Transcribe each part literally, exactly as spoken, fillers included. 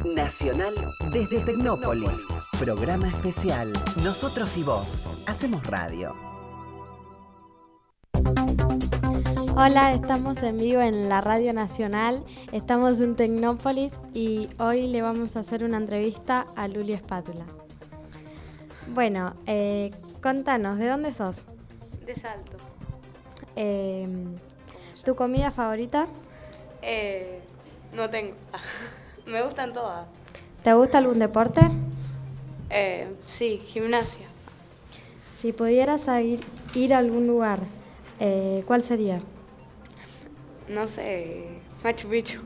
Nacional desde Tecnópolis. Programa especial. Nosotros y vos. Hacemos radio. Hola, estamos en vivo en la Radio Nacional. Estamos en Tecnópolis y hoy le vamos a hacer una entrevista a Luli Espátula. Bueno, eh, contanos, ¿de dónde sos? De Salto. Eh, ¿Tu comida favorita? Eh, no tengo. Me gustan todas. ¿Te gusta algún deporte? Eh, sí, gimnasia. Si pudieras ir, ir a algún lugar, eh, ¿cuál sería? No sé, Machu Picchu.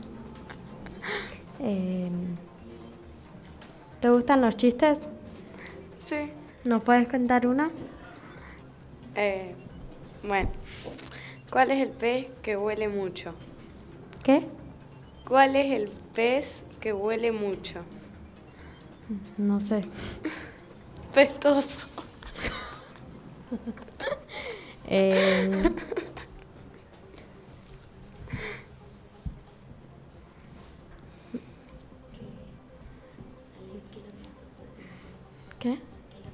Eh, ¿Te gustan los chistes? Sí. ¿Nos puedes contar una? Eh, bueno, ¿cuál es el pez que huele mucho? ¿Qué? ¿Cuál es el pez que huele mucho? No sé. Pestoso. eh, ¿Qué?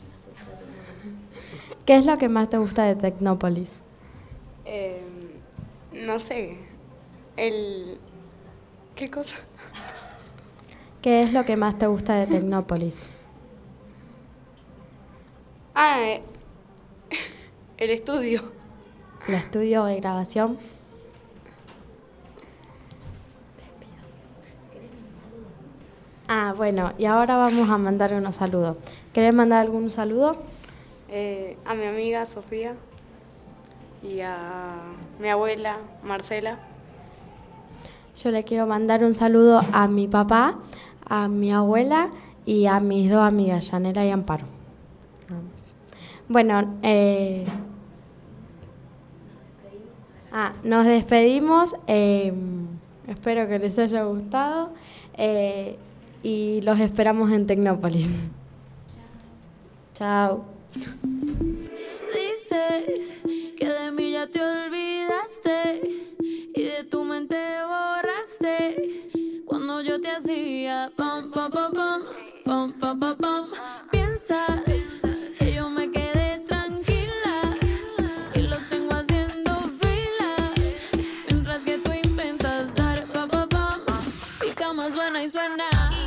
¿Qué es lo que más te gusta de Tecnópolis? Eh, no sé. El... ¿Qué cosa? ¿Qué es lo que más te gusta de Tecnópolis? Ah, eh, el estudio. ¿El estudio de grabación? Ah, bueno, y ahora vamos a mandar unos saludos. ¿Querés mandar algún saludo? Eh, a mi amiga Sofía y a mi abuela Marcela. Yo le quiero mandar un saludo a mi papá, a mi abuela y a mis dos amigas, Yanela y Amparo. Bueno, eh, ah, nos despedimos. Eh, espero que les haya gustado eh, y los esperamos en Tecnópolis. Chao. Dices que de mí ya te olvidaste y de tu mente borraste cuando yo te hacía pam pam pam pam pam pam pam pam. Piensas que yo me quedé tranquila y los tengo haciendo fila mientras que tú intentas dar pam pam pam. Mi cama suena y suena.